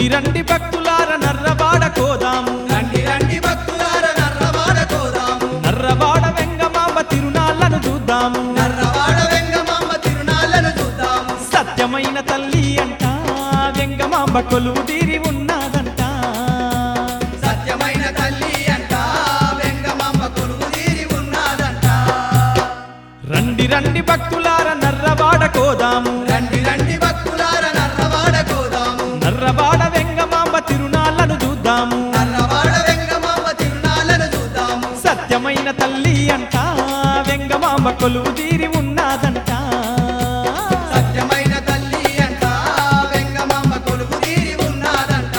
రండి రండి భక్తులార నర్రవాడ కోదాము, రండి రండి భక్తులార నర్రవాడ కోదాము, నర్రవాడ వెంగమాంబ తిరునాళ్లను చూద్దాము, నర్రవాడ వెంగమాంబ తిరునాళ్లను చూద్దాము. సత్యమైన తల్లి అంట వెంగమాంబ కొలువు తీరి ఉన్నదంట, సత్యమైన తల్లి అంట వెంగమాంబ కొలువు తీరి ఉన్నదంట. రండి రండి భక్తులార నర్రవాడ కోదాము, రండి రండి భక్తులార నర్రవాడ కోదాము, నర్రవాడ వెంగమాంబ తిరునాళ్లను చూద్దాము, నర్రవాడ వెంగమాంబ తిరునాళ్లను చూద్దాము. సత్యమైన తల్లి అంట వెంగమాంబ కొలువు తీరి ఉన్నదంట. సత్యమైన తల్లి అంట వెంగమాంబ కొలువు తీరి ఉన్నదంట.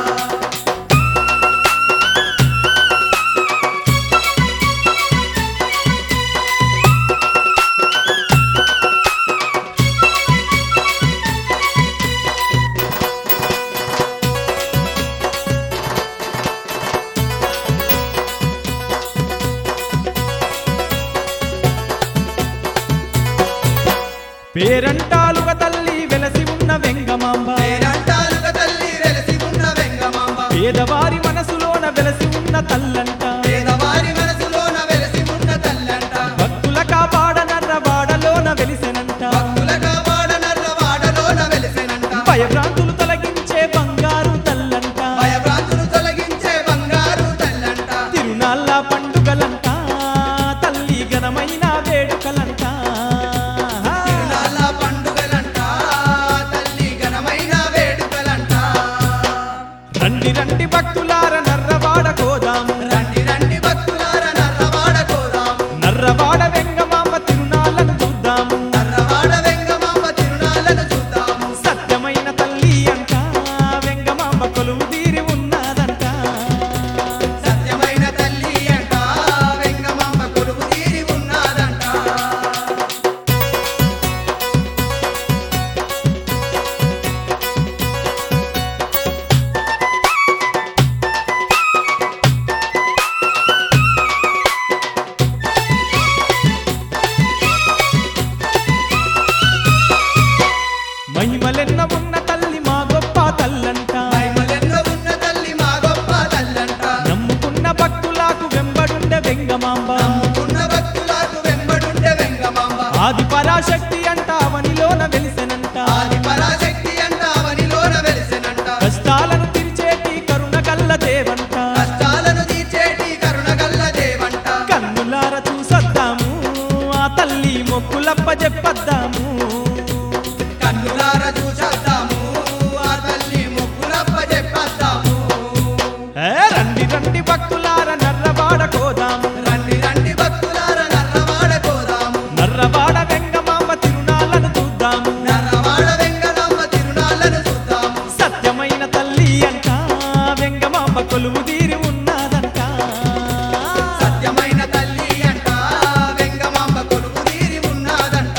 పేరంటాలుగా తల్లి వెలసి ఉన్న వెంగమాంబ, పేరంటాలుగా తల్లి వెలసి ఉన్న వెంగమాంబ, పేదవారి మనసులోన వెలసి ఉన్న తల్లంట, పేదవారి మనసులోన వెలసి ఉన్న తల్లంట. భక్తుల కాపాడ నర్రవాడలోన వెలిసెనంట, భక్తుల కాపాడ నర్రవాడలోన వెలిసెనంట. భయభ్రాంతులు తొలగించే బంగారు తల్లంట, భయభ్రాంతులు తొలగించే బంగారు తల్లంట. తిరునాళ్ళ పండుగలంట తల్లి ఘనమైన వేడుకలంట. తిరునాళ్ళ పండుగలంట తల్లి ఘనమైన వేడుకలంట. రండి రండి భక్తులార నర్రవాడ కోదాము, రండి రండి భక్తులార నర్రవాడ కోదాము, నర్రవాడ వెంగమాంబ తిరునాళ్లను చూద్దాము, నర్రవాడ వెంగమాంబ తిరునాళ్లను చూద్దాము. సత్యమైన తల్లి అంట వెంగమాంబ కొలువు తీరి ఉన్నదంట. సత్యమైన తల్లి అంట వెంగమాంబ కొలువు తీరి ఉన్నదంట. మహిమలెన్న ఉన్న తల్లి మా గొప్ప తల్లంట, మహిమలెన్నో ఉన్న తల్లి మా గొప్ప తల్లంట. నమ్ముకున్న భక్తులకు వెంబడుండే వెంగమాంబ, నమ్ముకున్న భక్తులకు వెంబడుండే వెంగమాంబ, ఆది పరాశక్తి అంట అవనిలోన వెలిసెనంట, ఆది పరాశక్తి అంట అవనిలోన వెలిసెనంట. కష్టాలను తీర్చేటి కరుణ కల్ల దేవంట, కష్టాలను తీర్చేటి కరుణగల్ల దేవంట. కన్నులార చూసొద్దాము ఆ తల్లి మొక్కులప్ప చెప్పొద్దాము. కన్నులార చూసేద్దాము ఆ తల్లి మొక్కులప్ప చెప్పేద్దాము. రండి రండి భక్తులార నర్రవాడ కోదాము, రండి రండి భక్తులార నర్రవాడ కోదాము, నర్రవాడ వెంగమాంబ తిరునాళ్లను చూద్దాము, నర్రవాడ వెంగమాంబ తిరునాళ్లను చూద్దాము. సత్యమైన తల్లి అంట వెంగమాంబ కొలువు తీరి ఉన్నదంట. సత్యమైన తల్లి అంట వెంగమాంబ కొలువు తీరి ఉన్నదంట.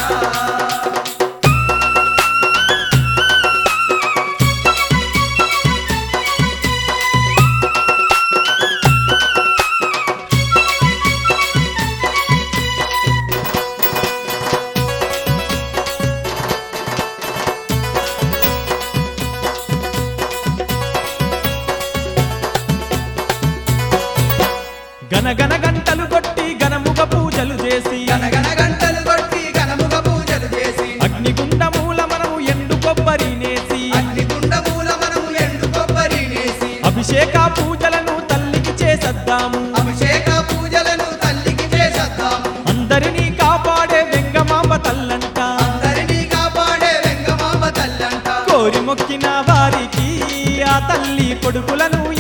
గనగన గంటలు కొట్టి గనముగ పూజలు చేసి, గనగన గంటలు కొట్టి గణముగ పూజలు చేసి, అగ్నిగుండమూల మనము ఎండు కొబ్బరి నేసి, అగ్నిగుండమూల మనము ఎండు కొబ్బరి నేసి, అభిషేక పూజలను తల్లికి చేసద్దాము, అభిషేక పూజలను తల్లికి చేసేద్దాము. అందరినీ కాపాడే వెంగమాంబ తల్లంట, అందరినీ కాపాడే వెంగమాంబ తల్లంట. కోరి మొక్కిన వారికి ఆ తల్లి కొడుకులను